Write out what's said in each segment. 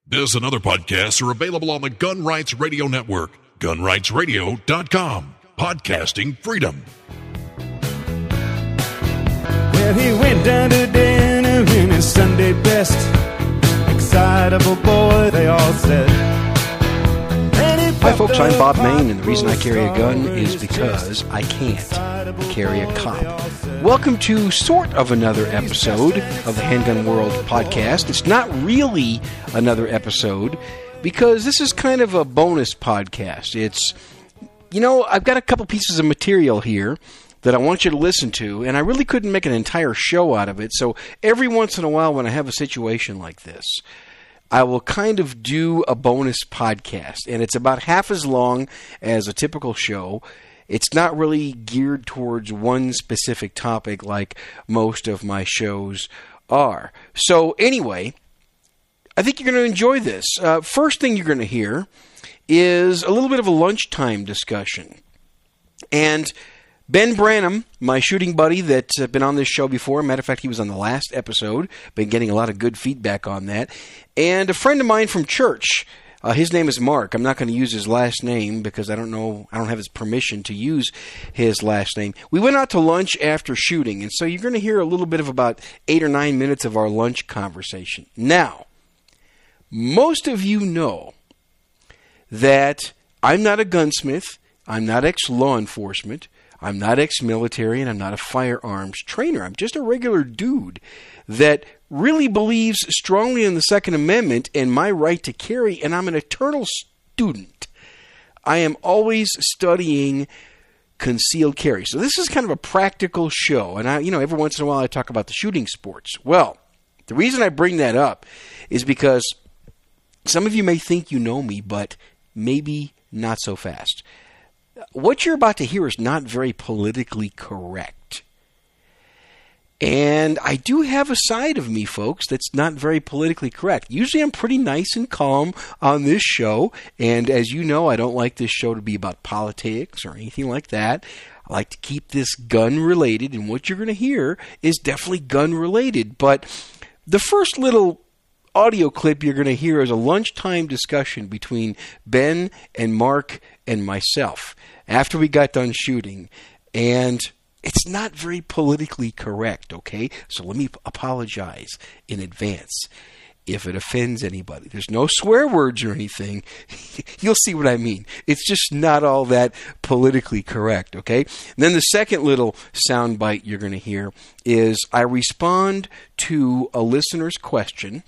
This and other podcasts are available on the Gun Rights Radio Network, gunrightsradio.com. Podcasting freedom. Well, he went down to dinner in his Sunday best. Excitable boy, they all said. Hi folks, I'm Bob Main, and the reason I carry a gun is because I can't carry a cop. Welcome to sort of another episode of the Handgun World podcast. It's not really another episode because this is kind of a bonus podcast. It's, I've got a couple pieces of material here that I want you to listen to, and I really couldn't make an entire show out of it, so every once in a while when I have a situation like this, I will kind of do a bonus podcast, and it's about half as long as a typical show. It's not really geared towards one specific topic like most of my shows are. So anyway, I think you're going to enjoy this. First thing you're going to hear is a little bit of a lunchtime discussion. And Ben Branham, my shooting buddy that's been on this show before, matter of fact, he was on the last episode, been getting a lot of good feedback on that, and a friend of mine from church, his name is Mark. I'm not going to use his last name because I don't have his permission to use his last name. We went out to lunch after shooting, and so you're going to hear a little bit of about 8 or 9 minutes of our lunch conversation. Now, most of you know that I'm not a gunsmith, I'm not ex-law enforcement, I'm not ex-military, and I'm not a firearms trainer. I'm just a regular dude that really believes strongly in the Second Amendment and my right to carry, and I'm an eternal student. I am always studying concealed carry. So this is kind of a practical show, and every once in a while I talk about the shooting sports. Well, the reason I bring that up is because some of you may think you know me, but maybe not so fast. What you're about to hear is not very politically correct. And I do have a side of me, folks, that's not very politically correct. Usually I'm pretty nice and calm on this show. And as you know, I don't like this show to be about politics or anything like that. I like to keep this gun-related. And what you're going to hear is definitely gun-related. But the first little audio clip you're going to hear is a lunchtime discussion between Ben and Mark and myself after we got done shooting, and it's not very politically correct, okay? So let me apologize in advance if it offends anybody. There's no swear words or anything. You'll see what I mean. It's just not all that politically correct, okay? And then the second little soundbite you're going to hear is I respond to a listener's question.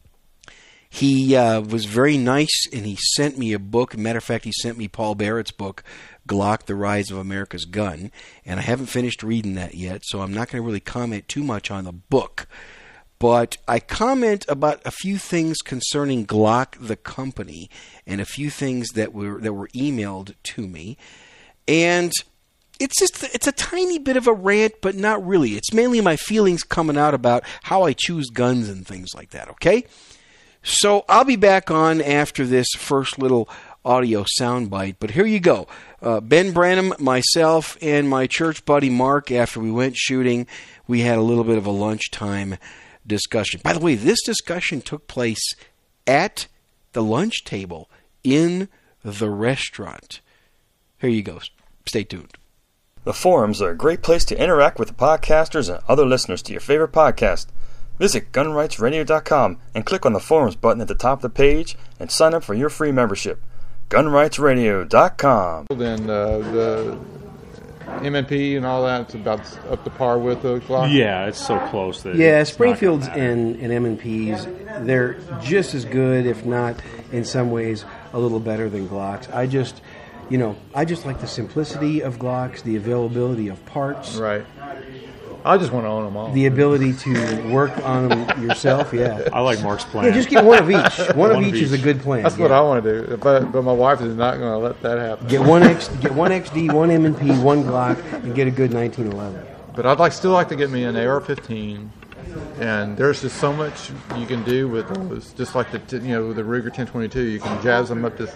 He was very nice, and he sent me a book. Matter of fact, he sent me Paul Barrett's book, Glock, The Rise of America's Gun. And I haven't finished reading that yet, so I'm not going to really comment too much on the book. But I comment about a few things concerning Glock, the company, and a few things that were emailed to me. And it's a tiny bit of a rant, but not really. It's mainly my feelings coming out about how I choose guns and things like that, okay? So I'll be back on after this first little audio soundbite, but here you go. Ben Branham, myself, and my church buddy Mark, after we went shooting, we had a little bit of a lunchtime discussion. By the way, this discussion took place at the lunch table in the restaurant. Here you go. Stay tuned. The forums are a great place to interact with the podcasters and other listeners to your favorite podcast. Visit gunrightsradio.com and click on the forums button at the top of the page and sign up for your free membership. gunrightsradio.com. Then the MNP and all that's about up to par with the Glock? Yeah, it's so close. That Springfields and M&Ps, they're just as good, if not in some ways a little better than Glocks. I just like the simplicity of Glocks, the availability of parts. Right. I just want to own them all. The ability to work on them yourself, yeah. I like Mark's plan. Yeah, just get one of each. One of each is a good plan. That's what I want to do, but my wife is not going to let that happen. Get one XD, one M&P, one Glock, and get a good 1911. But I'd still like to get me an AR-15, and there's just so much you can do with those. Just like the Ruger 1022, you can jazz them up to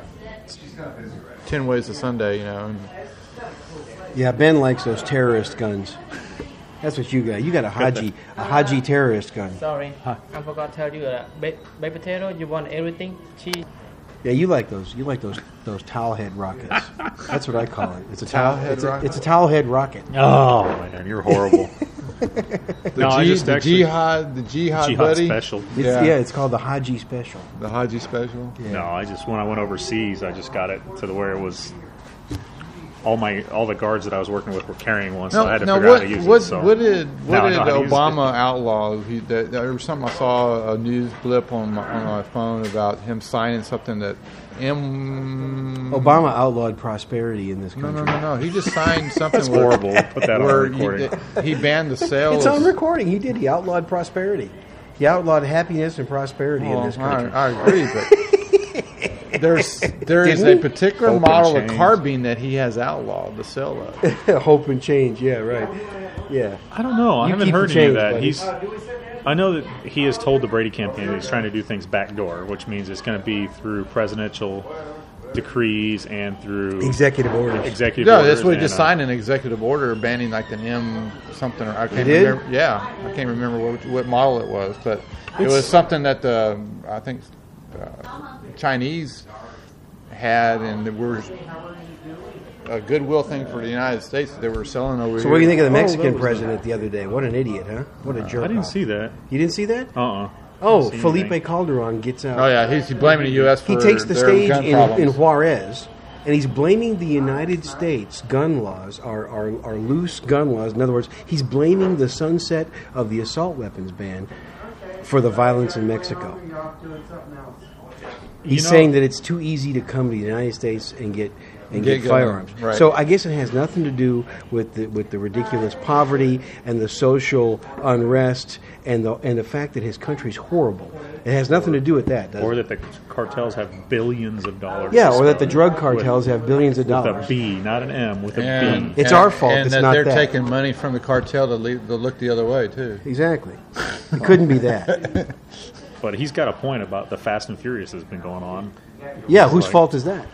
10 ways a Sunday, And yeah, Ben likes those terrorist guns. That's what you got. You got a Haji terrorist gun. Sorry, I forgot to tell you. Baked potato. You want everything? Cheese. Yeah, you like those. You like those towel head rockets. That's what I call it. It's a Towel head rocket? It's a towel head rocket. Oh man, you're horrible. The jihad buddy special. It's called the Haji special. The Haji special. Yeah. No, when I went overseas, I just got it to the where it was. All the guards that I was working with were carrying one, so I had to figure out how to use it. So what did Obama outlaw? There was something I saw a news blip on my phone about him signing something that Obama outlawed prosperity in this country. No. He just signed something. That's horrible. Put that on recording. He banned the sale. It's on recording. He did. He outlawed prosperity. He outlawed happiness and prosperity in this country. I agree, but. There is a particular model of carbine that he has outlawed the sale of. Hope and change, yeah, right. Yeah. I don't know. I haven't keep heard the any of change, that. buddy. I know that he has told the Brady campaign that he's trying to do things backdoor, which means it's going to be through presidential decrees and through executive orders. That's what he just signed, an executive order banning like an M something. I can't remember. Yeah, I can't remember what model it was, but it was something that I think Chinese had, and it was a goodwill thing for the United States that they were selling over here. So what do you think of the Mexican president the other day? What an idiot, huh? What a jerk. I didn't see that. You didn't see that? Oh, Felipe Calderon gets out. Oh, yeah, he's blaming the U.S. for he takes the their stage gun in Juarez, and he's blaming the United States gun laws, our loose gun laws. In other words, he's blaming the sunset of the assault weapons ban for the violence in Mexico. He's saying that it's too easy to come to the United States and get firearms. Right. So I guess it has nothing to do with the ridiculous poverty and the social unrest and the fact that his country's horrible. It has nothing to do with that, does it? Or that the cartels have billions of dollars. Yeah, or that the drug cartels have billions of dollars. With a B, not an M, with a B. It's our fault. And it's that not they're that. taking money from the cartel to look the other way, too. Exactly. It couldn't be that. But he's got a point about the Fast and Furious that's been going on. Yeah, whose fault is that?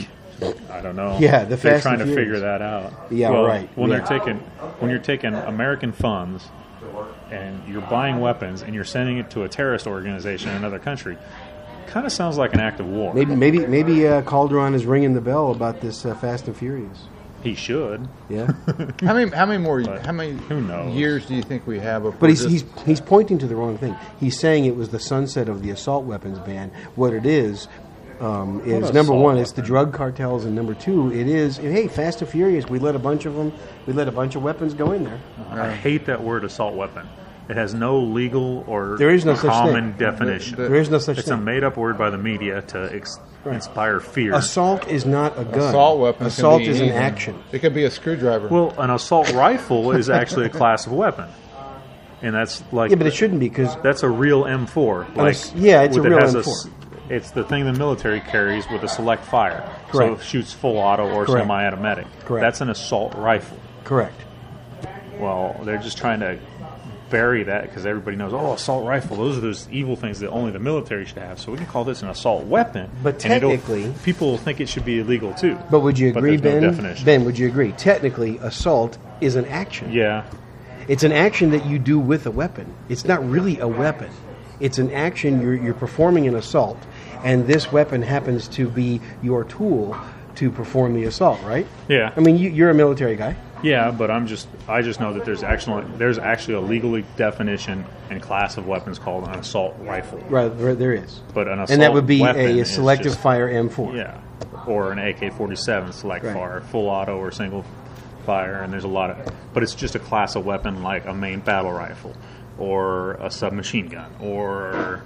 I don't know. Yeah, the they're Fast trying and to Furious. figure that out. Yeah, right. When Yeah. when you're taking American funds and you're buying weapons and you're sending it to a terrorist organization in another country, kind of sounds like an act of war. Maybe Calderon is ringing the bell about this Fast and Furious. He should. Yeah. How many who knows? years do you think we have? But he's pointing to the wrong thing. He's saying it was the sunset of the assault weapons ban. What it is number one, it's the drug cartels, and number two, it is, hey, Fast and Furious, we let a bunch of weapons go in there. I hate that word assault weapon. It has no legal or There is no such common thing. definition. There is no such It's thing. a made-up word by the media to inspire fear. Assault is not a gun. Assault weapon. Assault can be is an anything. action. It could be a screwdriver. Well, an assault rifle is actually a class of weapon, and that's like Yeah, but it shouldn't be because that's a real M4. Like it's a real M4. It's the thing the military carries with a select fire, so Correct. it shoots full auto or Correct. semi-automatic. Correct. That's an assault rifle. correct. Well, they're just trying to bury that because everybody knows, assault rifle, those are those evil things that only the military should have. So we can call this an assault weapon. But and technically, people will think it should be illegal too. But would you agree, there's no Ben? definition. Ben, would you agree? Technically, assault is an action. Yeah. It's an action that you do with a weapon. It's not really a weapon. It's an action, you're performing an assault, and this weapon happens to be your tool to perform the assault, right? Yeah. I mean, you're a military guy. Yeah, but I just know that there's actually a legal definition and class of weapons called an assault rifle. Right, there is. But an assault and that would be weapon a is selective just- fire M4. Yeah, or an AK-47 select Right. fire, full auto or single fire, and there's a lot of. But it's just a class of weapon like a main battle rifle, or a submachine gun, or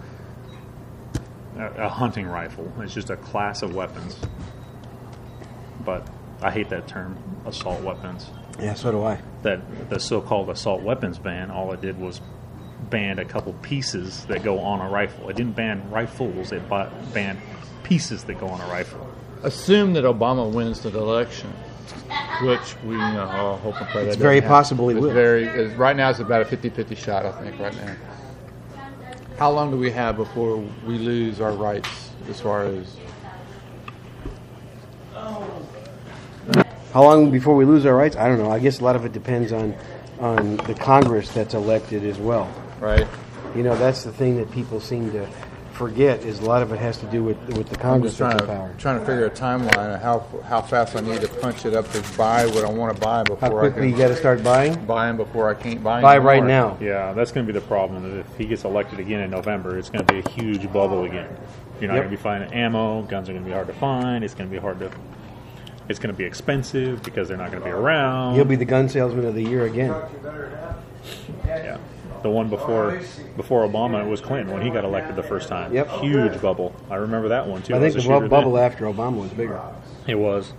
a hunting rifle. It's just a class of weapons. But I hate that term, assault weapons. Yeah, so do I. That the so-called assault weapons ban, all it did was ban a couple pieces that go on a rifle. It didn't ban rifles. It banned pieces that go on a rifle. Assume that Obama wins the election, which we all hope and pray that It's doesn't very happen. possible he will. Right now, it's about a 50-50 shot, I think, right now. How long do we have before we lose our rights as far as... How long before we lose our rights? I don't know. I guess a lot of it depends on on the Congress that's elected as well. Right. You know, that's the thing that people seem to forget, is a lot of it has to do with the Congress that's in power. Trying to figure a timeline of how fast I need to punch it up to buy what I want to buy before how quickly you got to start buying? Buying before I can't buy Buy anymore. right now. Yeah, that's going to be the problem. Is if he gets elected again in November, it's going to be a huge bubble again. You're not going to be finding ammo. Guns are going to be hard to find. It's going to be It's going to be expensive because they're not going to be around. He'll be the gun salesman of the year again. Yeah. The one before Obama was Clinton when he got elected the first time. Yep. Huge bubble. I remember that one too. I think the bubble after Obama was bigger. It was.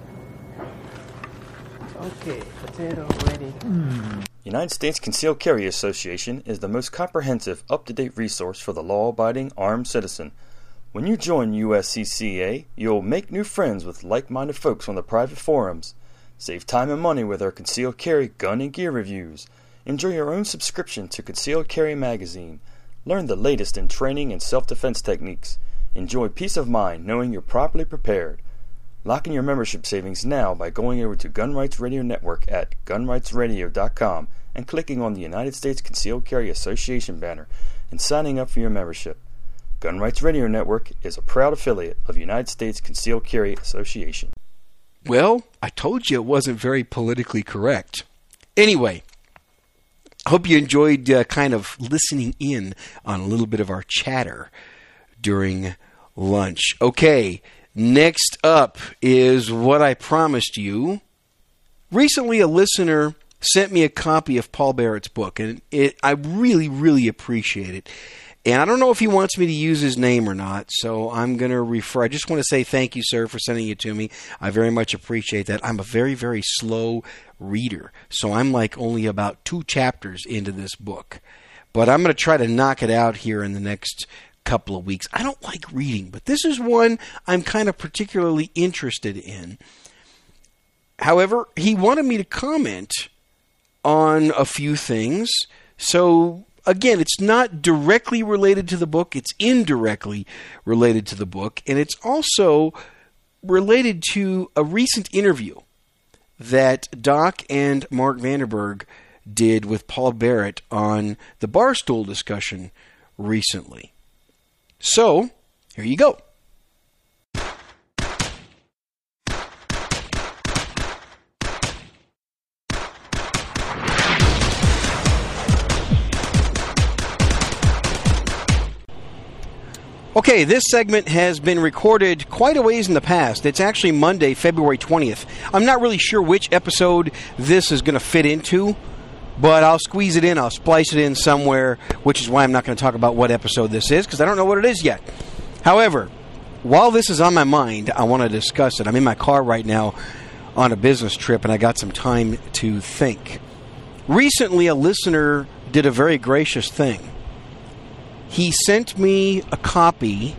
Okay, potato ready. United States Concealed Carry Association is the most comprehensive, up-to-date resource for the law-abiding armed citizen. When you join USCCA, you'll make new friends with like-minded folks on the private forums. Save time and money with our concealed carry gun and gear reviews. Enjoy your own subscription to Concealed Carry Magazine. Learn the latest in training and self-defense techniques. Enjoy peace of mind knowing you're properly prepared. Lock in your membership savings now by going over to Gun Rights Radio Network at gunrightsradio.com and clicking on the United States Concealed Carry Association banner and signing up for your membership. Gun Rights Radio Network is a proud affiliate of United States Concealed Carry Association. Well, I told you it wasn't very politically correct. Anyway, I hope you enjoyed kind of listening in on a little bit of our chatter during lunch. Okay, next up is what I promised you. Recently, a listener sent me a copy of Paul Barrett's book, and I really, really appreciate it. And I don't know if he wants me to use his name or not, so I'm going to refer. I just want to say thank you, sir, for sending it to me. I very much appreciate that. I'm a very, very slow reader, so I'm like only about 2 chapters into this book. But I'm going to try to knock it out here in the next couple of weeks. I don't like reading, but this is one I'm kind of particularly interested in. However, he wanted me to comment on a few things, so again, it's not directly related to the book. It's indirectly related to the book. And it's also related to a recent interview that Doc and Mark Vanderberg did with Paul Barrett on the Barstool discussion recently. So, here you go. Okay, this segment has been recorded quite a ways in the past. It's actually Monday, February 20th. I'm not really sure which episode this is going to fit into, but I'll squeeze it in. I'll splice it in somewhere, which is why I'm not going to talk about what episode this is, because I don't know what it is yet. However, while this is on my mind, I want to discuss it. I'm in my car right now on a business trip, and I got some time to think. Recently, a listener did a very gracious thing. He sent me a copy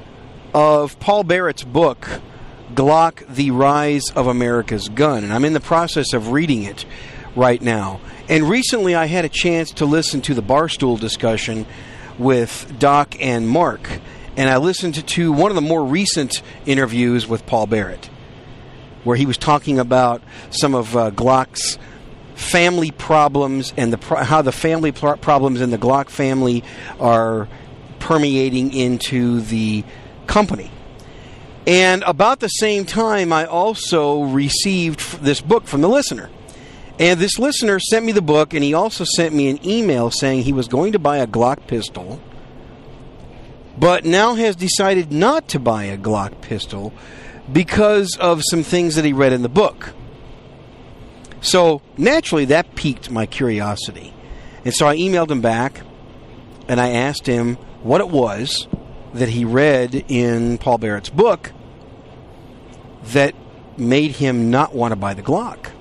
of Paul Barrett's book, Glock, The Rise of America's Gun. And I'm in the process of reading it right now. And recently I had a chance to listen to the Barstool discussion with Doc and Mark. And I listened to one of the more recent interviews with Paul Barrett, where he was talking about some of Glock's family problems and how the family problems in the Glock family are permeating into the company. And about the same time, I also received this book from the listener. And this listener sent me the book, and he also sent me an email saying he was going to buy a Glock pistol, but now has decided not to buy a Glock pistol because of some things that he read in the book. So, naturally, that piqued my curiosity. And so I emailed him back, and I asked him what it was that he read in Paul Barrett's book that made him not want to buy the Glock.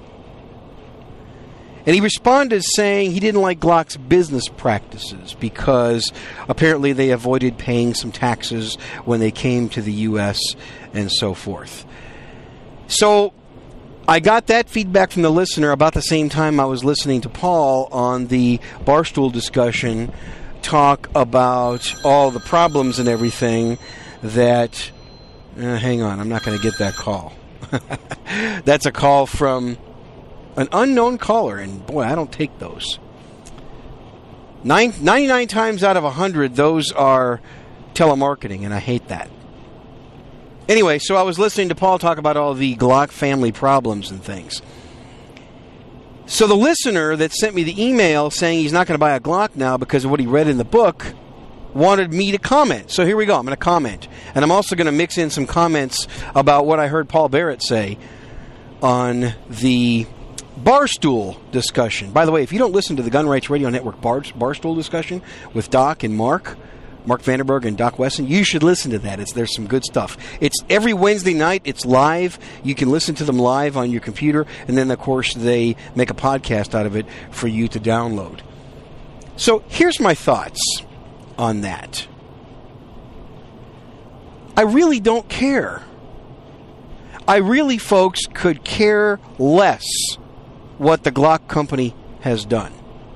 And he responded saying he didn't like Glock's business practices because apparently they avoided paying some taxes when they came to the U.S. and so forth. So I got that feedback from the listener about the same time I was listening to Paul on the Barstool discussion talk about all the problems and everything that... hang on, I'm not going to get that call. That's a call from An unknown caller, and boy, I don't take those. 99 times out of 100, those are telemarketing, and I hate that. Anyway, so I was listening to Paul talk about all the Glock family problems and things. So the listener that sent me the email saying he's not going to buy a Glock now because of what he read in the book wanted me to comment. So here we go. I'm going to comment. And I'm also going to mix in some comments about what I heard Paul Barrett say on the Barstool discussion. By the way, if you don't listen to the Gun Rights Radio Network Barstool discussion with Doc and Mark Vanderberg and Doc Wesson, you should listen to that. There's some good stuff. It's every Wednesday night. It's live. You can listen to them live on your computer, and then, of course, they make a podcast out of it for you to download. So here's my thoughts on that. I really don't care. I really, folks, could care less what the Glock company has done.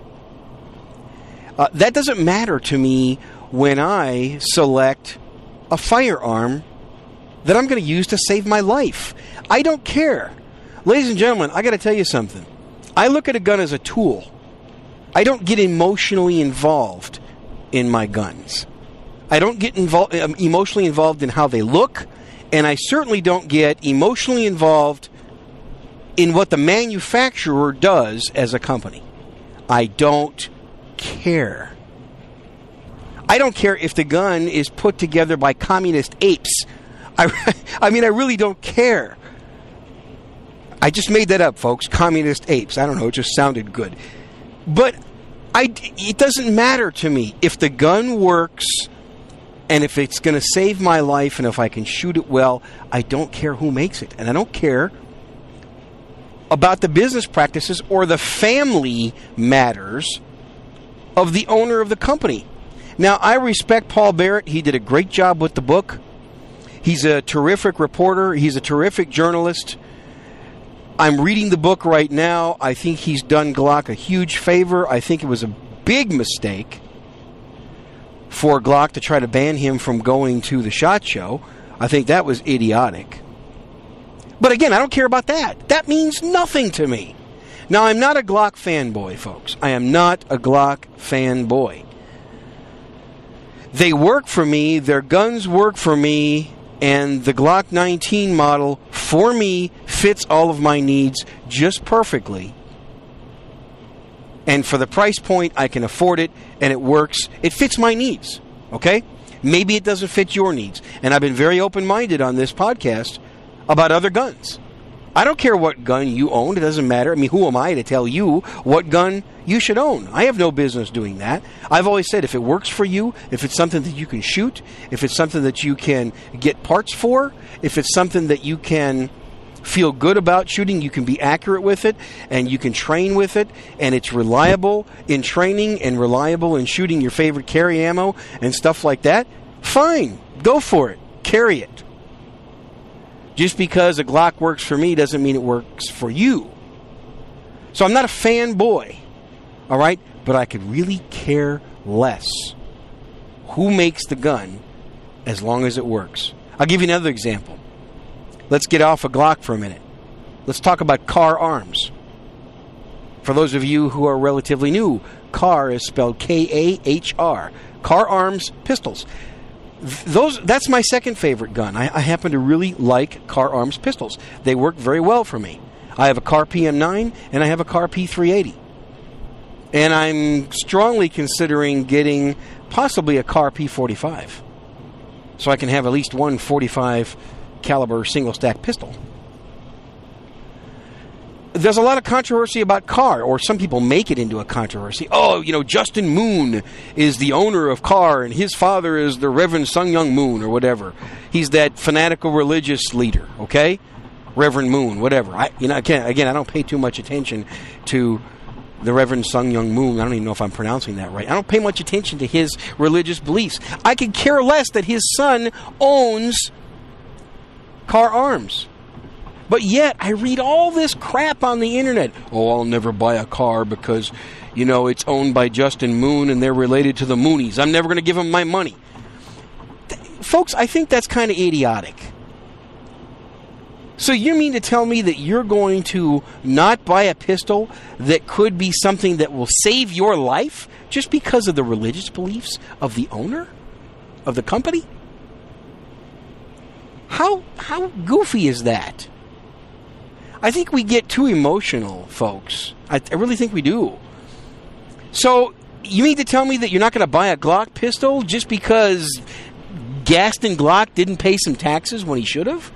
That doesn't matter to me when I select a firearm that I'm going to use to save my life. I don't care. Ladies and gentlemen, I got to tell you something. I look at a gun as a tool. I don't get emotionally involved in my guns. I don't get emotionally involved in how they look, and I certainly don't get emotionally involved in what the manufacturer does as a company. I don't care. I don't care if the gun is put together by communist apes. I mean, I really don't care. I just made that up, folks. Communist apes. I don't know. It just sounded good. But it doesn't matter to me. If the gun works and if it's going to save my life and if I can shoot it well, I don't care who makes it. And I don't care about the business practices or the family matters of the owner of the company. Now, I respect Paul Barrett. He did a great job with the book. He's a terrific reporter. He's a terrific journalist. I'm reading the book right now. I think he's done Glock a huge favor. I think it was a big mistake for Glock to try to ban him from going to the SHOT Show. I think that was idiotic. But again, I don't care about that. That means nothing to me. Now, I'm not a Glock fanboy, folks. I am not a Glock fanboy. They work for me, their guns work for me, and the Glock 19 model, for me, fits all of my needs just perfectly. And for the price point, I can afford it, and it works. It fits my needs, okay? Maybe it doesn't fit your needs. And I've been very open-minded on this podcast about other guns. I don't care what gun you own. It doesn't matter. I mean, who am I to tell you what gun you should own? I have no business doing that. I've always said if it works for you, if it's something that you can shoot, if it's something that you can get parts for, if it's something that you can feel good about shooting, you can be accurate with it, and you can train with it, and it's reliable in training and reliable in shooting your favorite carry ammo and stuff like that, fine. Go for it. Carry it. Just because a Glock works for me doesn't mean it works for you. So I'm not a fanboy, all right? But I could really care less who makes the gun as long as it works. I'll give you another example. Let's get off of Glock for a minute. Let's talk about Kahr Arms. For those of you who are relatively new, Kahr is spelled K-A-H-R. Kahr Arms pistols. That's my second favorite gun. I happen to really like Kahr Arms pistols. They work very well for me. I have a Kahr PM9 and I have a Kahr P380. And I'm strongly considering getting possibly a Kahr P45. So I can have at least one 45 caliber single stack pistol. There's a lot of controversy about Kahr, or some people make it into a controversy. Oh, Justin Moon is the owner of Kahr, and his father is the Reverend Sung Myung Moon, or whatever. He's that fanatical religious leader, okay? Reverend Moon, whatever. I don't pay too much attention to the Reverend Sung Myung Moon. I don't even know if I'm pronouncing that right. I don't pay much attention to his religious beliefs. I could care less that his son owns Kahr Arms. But yet, I read all this crap on the internet. Oh, I'll never buy a Kahr because, it's owned by Justin Moon and they're related to the Moonies. I'm never going to give them my money. Folks, I think that's kind of idiotic. So you mean to tell me that you're going to not buy a pistol that could be something that will save your life just because of the religious beliefs of the owner of the company? How goofy is that? I think we get too emotional, folks. I really think we do. So you mean to tell me that you're not going to buy a Glock pistol just because Gaston Glock didn't pay some taxes when he should have?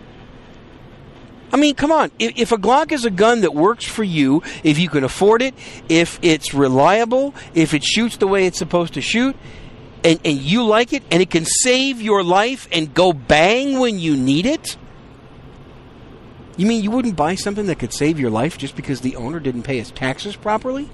I mean, come on. If a Glock is a gun that works for you, if you can afford it, if it's reliable, if it shoots the way it's supposed to shoot, and you like it, and it can save your life and go bang when you need it, you mean you wouldn't buy something that could save your life just because the owner didn't pay his taxes properly?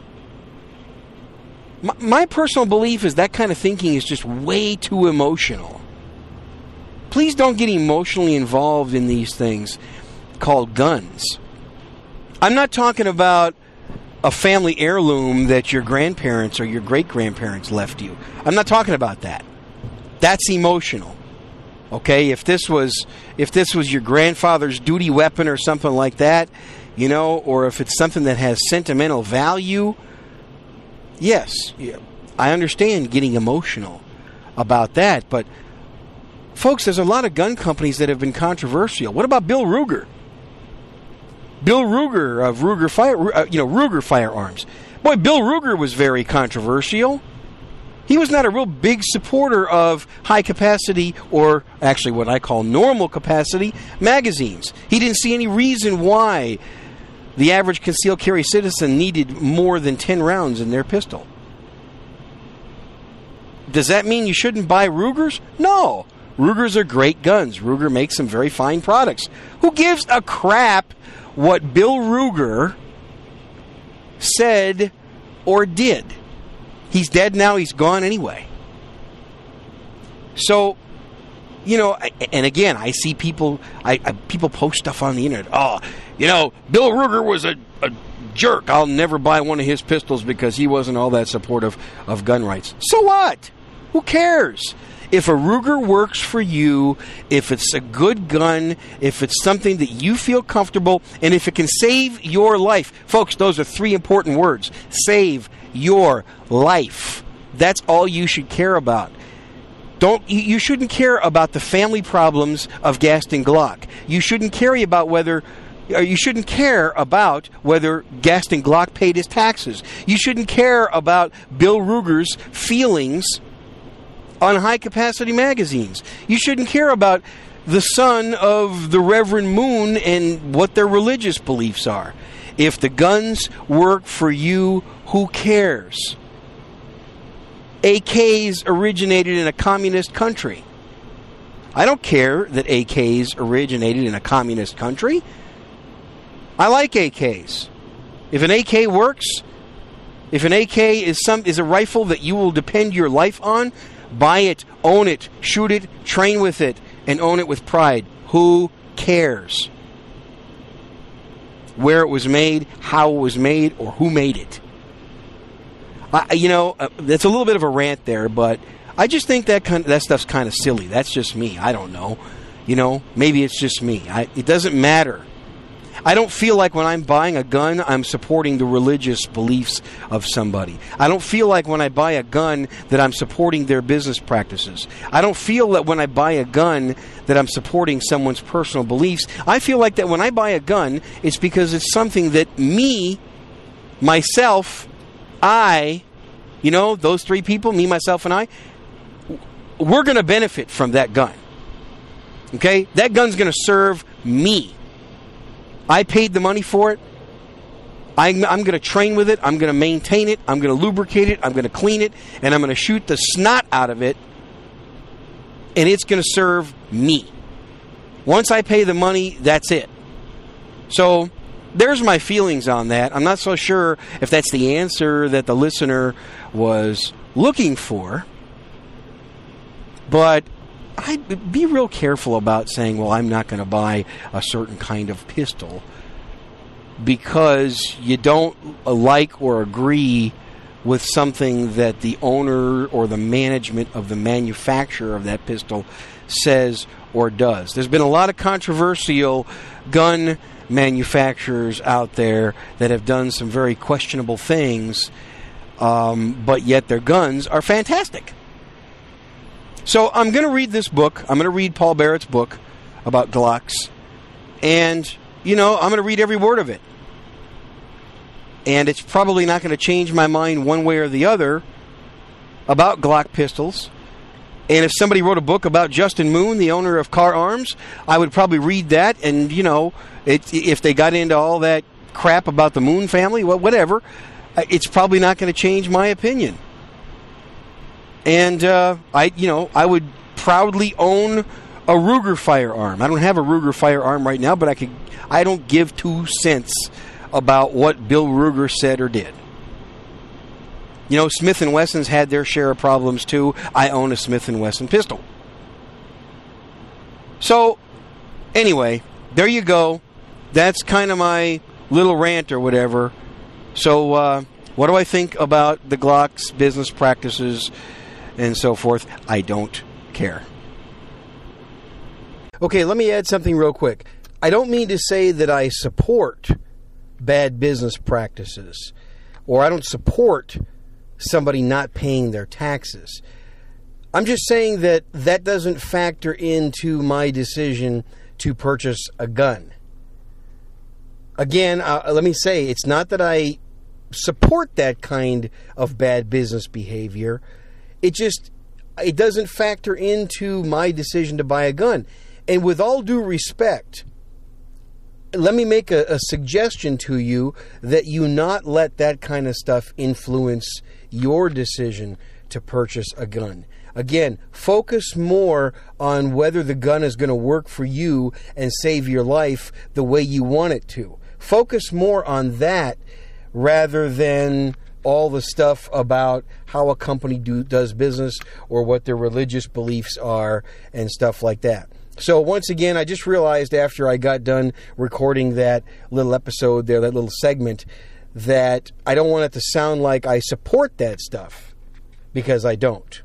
My personal belief is that kind of thinking is just way too emotional. Please don't get emotionally involved in these things called guns. I'm not talking about a family heirloom that your grandparents or your great-grandparents left you. I'm not talking about that. That's emotional. Okay, if this was your grandfather's duty weapon or something like that, you know, or if it's something that has sentimental value, yes, I understand getting emotional about that, but folks, there's a lot of gun companies that have been controversial. What about Bill Ruger? Bill Ruger of Ruger Firearms. Boy, Bill Ruger was very controversial. He was not a real big supporter of high capacity, or actually what I call normal capacity, magazines. He didn't see any reason why the average concealed carry citizen needed more than 10 rounds in their pistol. Does that mean you shouldn't buy Rugers? No. Rugers are great guns. Ruger makes some very fine products. Who gives a crap what Bill Ruger said or did? He's dead now. He's gone anyway. So, you know, and again, I see people post stuff on the internet. Oh, you know, Bill Ruger was a jerk. I'll never buy one of his pistols because he wasn't all that supportive of gun rights. So what? Who cares? If a Ruger works for you, if it's a good gun, if it's something that you feel comfortable, and if it can save your life. Folks, those are 3 important words. Save your life. That's all you should care about. You shouldn't care about the family problems of Gaston Glock. You shouldn't care about whether Gaston Glock paid his taxes. You shouldn't care about Bill Ruger's feelings on high-capacity magazines. You shouldn't care about the son of the Reverend Moon and what their religious beliefs are. If the guns work for you, who cares? AKs originated in a communist country. I don't care that AKs originated in a communist country. I like AKs. If an AK works, if an AK is a rifle that you will depend your life on, buy it, own it, shoot it, train with it, and own it with pride. Who cares where it was made, how it was made, or who made it? That's a little bit of a rant there, but I just think that stuff's kind of silly. That's just me. I don't know. You know, maybe it's just me. It doesn't matter. I don't feel like when I'm buying a gun, I'm supporting the religious beliefs of somebody. I don't feel like when I buy a gun that I'm supporting their business practices. I don't feel that when I buy a gun that I'm supporting someone's personal beliefs. I feel like that when I buy a gun, it's because it's something that me, myself, those 3 people, me, myself, and I, we're going to benefit from that gun. Okay? That gun's going to serve me. I paid the money for it. I'm going to train with it. I'm going to maintain it. I'm going to lubricate it. I'm going to clean it. And I'm going to shoot the snot out of it. And it's going to serve me. Once I pay the money, that's it. So there's my feelings on that. I'm not so sure if that's the answer that the listener was looking for. But I'd be real careful about saying, well, I'm not going to buy a certain kind of pistol because you don't like or agree with something that the owner or the management of the manufacturer of that pistol says or does. There's been a lot of controversial gun manufacturers out there that have done some very questionable things, but yet their guns are fantastic. So I'm going to read this book. I'm going to read Paul Barrett's book about Glocks. And, I'm going to read every word of it. And it's probably not going to change my mind one way or the other about Glock pistols. And if somebody wrote a book about Justin Moon, the owner of Car Arms, I would probably read that. And, if they got into all that crap about the Moon family, whatever, it's probably not going to change my opinion. And I would proudly own a Ruger firearm. I don't have a Ruger firearm right now, but I don't give 2 cents about what Bill Ruger said or did. Smith & Wesson's had their share of problems too. I own a Smith & Wesson pistol. So, anyway, there you go. That's kind of my little rant or whatever. So, what do I think about the Glock's business practices and so forth? I don't care. Okay, let me add something real quick. I don't mean to say that I support bad business practices, or I don't support somebody not paying their taxes. I'm just saying that doesn't factor into my decision to purchase a gun. Again, let me say, it's not that I support that kind of bad business behavior. It doesn't factor into my decision to buy a gun. And with all due respect, let me make a suggestion to you that you not let that kind of stuff influence your decision to purchase a gun. Again, focus more on whether the gun is going to work for you and save your life the way you want it to. Focus more on that rather than all the stuff about how a company does business or what their religious beliefs are and stuff like that. So once again, I just realized after I got done recording that little episode there, that little segment, that I don't want it to sound like I support that stuff, because I don't.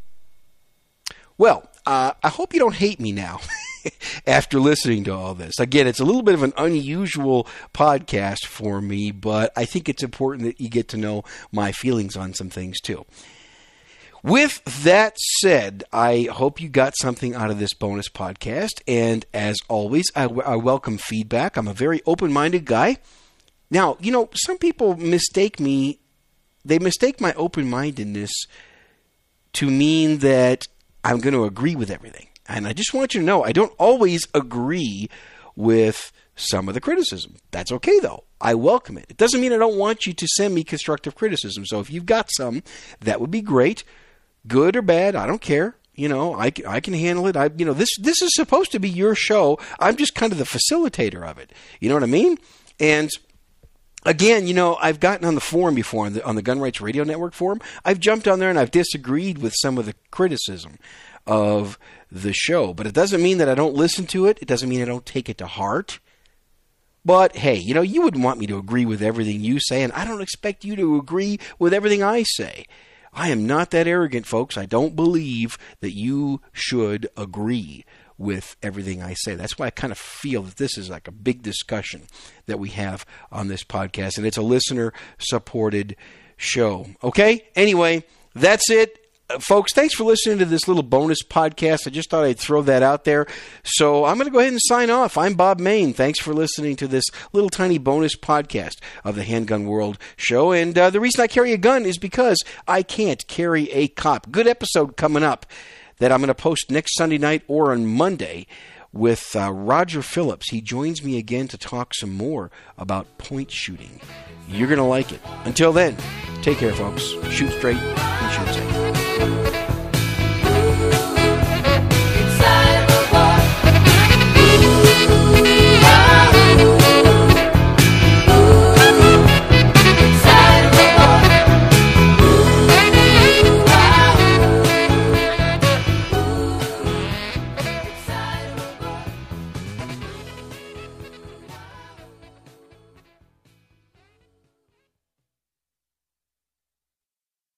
Well, I hope you don't hate me now after listening to all this. Again, it's a little bit of an unusual podcast for me, but I think it's important that you get to know my feelings on some things too. With that said, I hope you got something out of this bonus podcast, and as always, I welcome feedback. I'm a very open-minded guy. Now, some people mistake my open-mindedness to mean that I'm going to agree with everything. And I just want you to know, I don't always agree with some of the criticism. That's okay, though. I welcome it. It doesn't mean I don't want you to send me constructive criticism. So if you've got some, that would be great. Good or bad, I don't care. I can handle it. This is supposed to be your show. I'm just kind of the facilitator of it. You know what I mean? And again, I've gotten on the forum before, on the Gun Rights Radio Network forum. I've jumped on there and I've disagreed with some of the criticism of the show. But it doesn't mean that I don't listen to it. It doesn't mean I don't take it to heart. But hey, you wouldn't want me to agree with everything you say, and I don't expect you to agree with everything I say. I am not that arrogant, folks. I don't believe that you should agree with everything I say. That's why I kind of feel that this is like a big discussion that we have on this podcast, and it's a listener-supported show. Okay? Anyway, that's it. Folks, thanks for listening to this little bonus podcast. I just thought I'd throw that out there. So I'm going to go ahead and sign off. I'm Bob Mayne. Thanks for listening to this little tiny bonus podcast of the Handgun World show. And the reason I carry a gun is because I can't carry a cop. Good episode coming up that I'm going to post next Sunday night or on Monday with Roger Phillips. He joins me again to talk some more about point shooting. You're going to like it. Until then, take care, folks. Shoot straight.